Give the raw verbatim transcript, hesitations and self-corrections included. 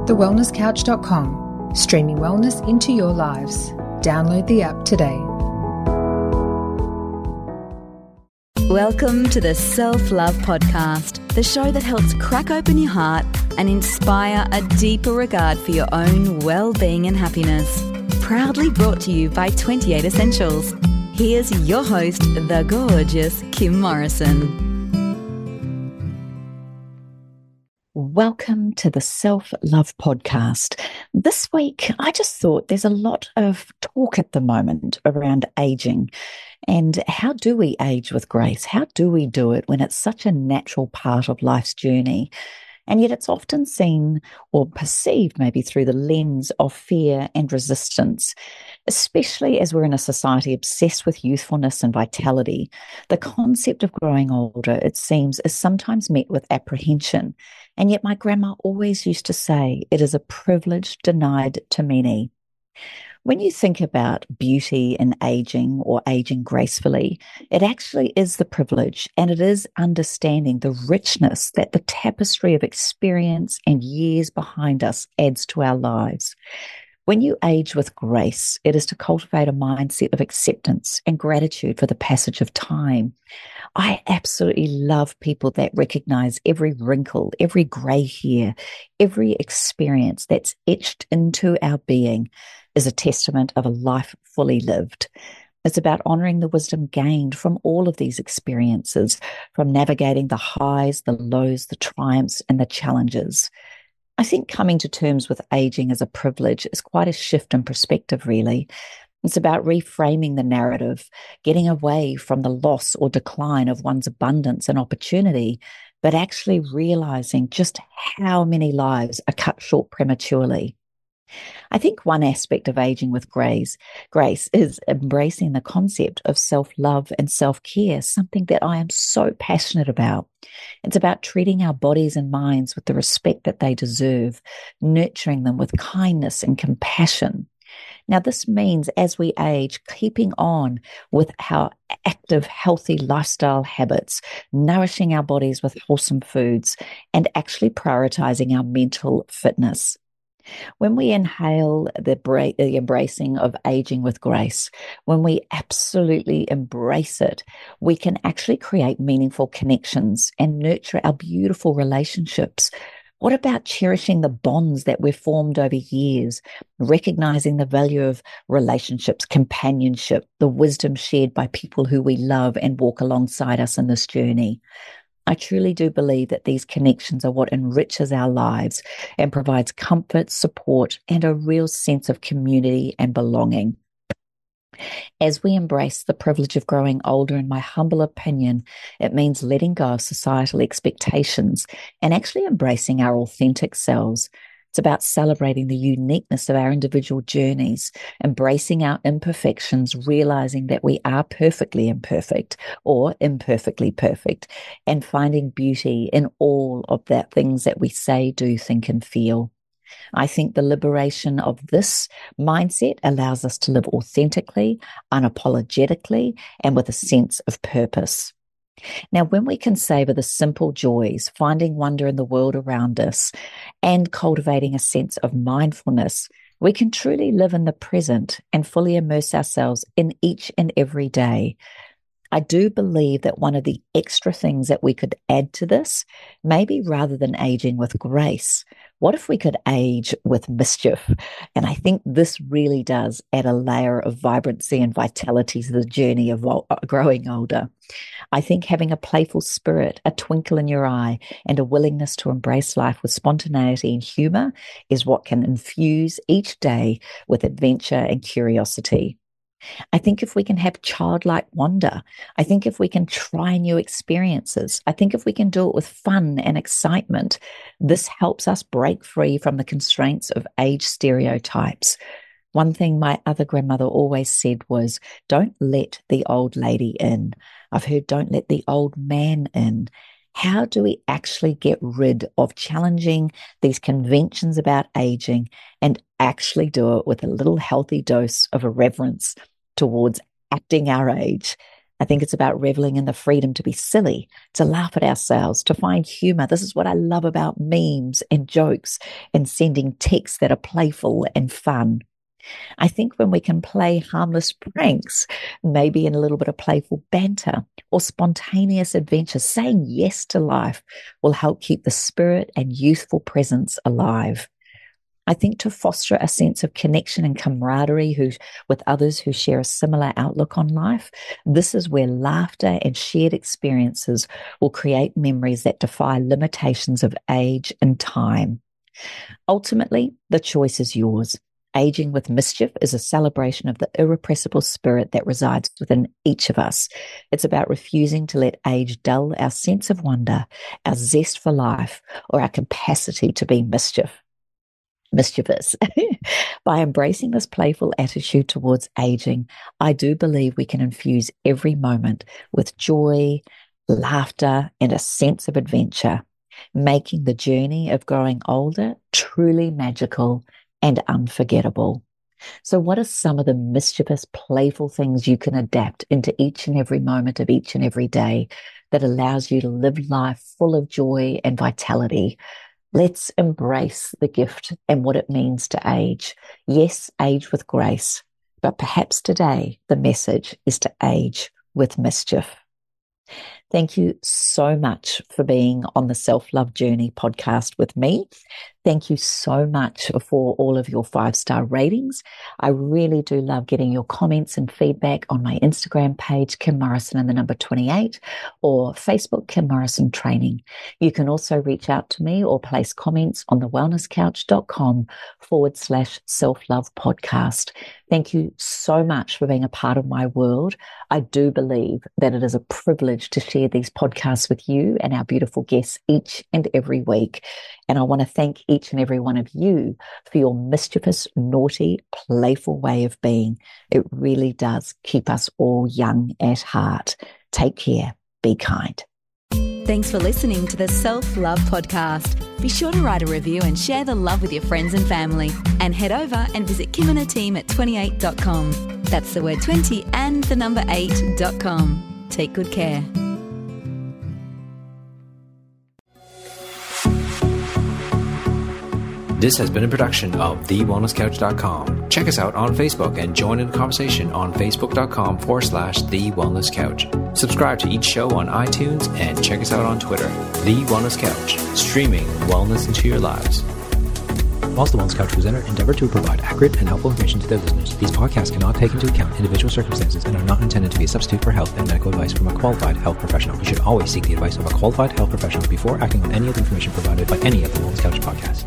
the wellness couch dot com, streaming wellness into your lives. Download the app today. Welcome to the Self-Love Podcast, the show that helps crack open your heart and inspire a deeper regard for your own well-being and happiness. Proudly brought to you by twenty-eight Essentials. Here's your host, the gorgeous Kim Morrison. Welcome to the Self-Love Podcast. This week, I just thought there's a lot of talk at the moment around aging. And how do we age with grace? How do we do it when it's such a natural part of life's journey? And yet it's often seen or perceived maybe through the lens of fear and resistance, especially as we're in a society obsessed with youthfulness and vitality. The concept of growing older, it seems, is sometimes met with apprehension. And yet my grandma always used to say, it is a privilege denied to many. When you think about beauty and aging or aging gracefully, it actually is the privilege, and it is understanding the richness that the tapestry of experience and years behind us adds to our lives. When you age with grace, it is to cultivate a mindset of acceptance and gratitude for the passage of time. I absolutely love people that recognize every wrinkle, every grey hair, every experience that's etched into our being is a testament of a life fully lived. It's about honoring the wisdom gained from all of these experiences, from navigating the highs, the lows, the triumphs, and the challenges. I think coming to terms with aging as a privilege is quite a shift in perspective, really. It's about reframing the narrative, getting away from the loss or decline of one's abundance and opportunity, but actually realizing just how many lives are cut short prematurely. I think one aspect of aging with grace, grace is embracing the concept of self-love and self-care, something that I am so passionate about. It's about treating our bodies and minds with the respect that they deserve, nurturing them with kindness and compassion. Now, this means as we age, keeping on with our active, healthy lifestyle habits, nourishing our bodies with wholesome foods, and actually prioritizing our mental fitness. When we inhale the, bra- the embracing of aging with grace, when we absolutely embrace it, we can actually create meaningful connections and nurture our beautiful relationships. What about cherishing the bonds that we've formed over years, recognizing the value of relationships, companionship, the wisdom shared by people who we love and walk alongside us in this journey? I truly do believe that these connections are what enriches our lives and provides comfort, support, and a real sense of community and belonging. As we embrace the privilege of growing older, in my humble opinion, it means letting go of societal expectations and actually embracing our authentic selves. It's about celebrating the uniqueness of our individual journeys, embracing our imperfections, realizing that we are perfectly imperfect or imperfectly perfect, and finding beauty in all of the things that we say, do, think, and feel. I think the liberation of this mindset allows us to live authentically, unapologetically, and with a sense of purpose. Now, when we can savor the simple joys, finding wonder in the world around us, and cultivating a sense of mindfulness, we can truly live in the present and fully immerse ourselves in each and every day. I do believe that one of the extra things that we could add to this, maybe rather than aging with grace, what if we could age with mischief? And I think this really does add a layer of vibrancy and vitality to the journey of growing older. I think having a playful spirit, a twinkle in your eye, and a willingness to embrace life with spontaneity and humor is what can infuse each day with adventure and curiosity. I think if we can have childlike wonder, I think if we can try new experiences, I think if we can do it with fun and excitement, this helps us break free from the constraints of age stereotypes. One thing my other grandmother always said was, don't let the old lady in. I've heard, don't let the old man in. How do we actually get rid of challenging these conventions about aging and actually do it with a little healthy dose of irreverence towards acting our age? I think it's about reveling in the freedom to be silly, to laugh at ourselves, to find humor. This is what I love about memes and jokes and sending texts that are playful and fun. I think when we can play harmless pranks, maybe in a little bit of playful banter or spontaneous adventure, saying yes to life will help keep the spirit and youthful presence alive. I think to foster a sense of connection and camaraderie who, with others who share a similar outlook on life, this is where laughter and shared experiences will create memories that defy limitations of age and time. Ultimately, the choice is yours. Aging with mischief is a celebration of the irrepressible spirit that resides within each of us. It's about refusing to let age dull our sense of wonder, our zest for life, or our capacity to be mischief. mischievous. By embracing this playful attitude towards aging, I do believe we can infuse every moment with joy, laughter, and a sense of adventure, making the journey of growing older truly magical and unforgettable. So what are some of the mischievous, playful things you can adapt into each and every moment of each and every day that allows you to live life full of joy and vitality? Let's embrace the gift and what it means to age. Yes, age with grace, but perhaps today the message is to age with mischief. Thank you so much for being on the Self-Love Journey podcast with me. Thank you so much for all of your five-star ratings. I really do love getting your comments and feedback on my Instagram page, Kim Morrison and the number twenty-eight, or Facebook, Kim Morrison Training. You can also reach out to me or place comments on the wellnesscouch.com forward slash self-love podcast. Thank you so much for being a part of my world. I do believe that it is a privilege to share these podcasts with you and our beautiful guests each and every week. And I want to thank each and every one of you for your mischievous, naughty, playful way of being. It really does keep us all young at heart. Take care. Be kind. Thanks for listening to the Self-Love Podcast. Be sure to write a review and share the love with your friends and family. And head over and visit Kim and her team at twenty-eight dot com. That's the word twenty and the number eight dot com. Take good care. This has been a production of the wellness couch dot com. Check us out on Facebook and join in the conversation on facebook.com forward slash the wellness couch. Subscribe to each show on iTunes and check us out on Twitter. The Wellness Couch, streaming wellness into your lives. Whilst the Wellness Couch presenter endeavor to provide accurate and helpful information to their listeners, these podcasts cannot take into account individual circumstances and are not intended to be a substitute for health and medical advice from a qualified health professional. You should always seek the advice of a qualified health professional before acting on any of the information provided by any of the Wellness Couch podcasts.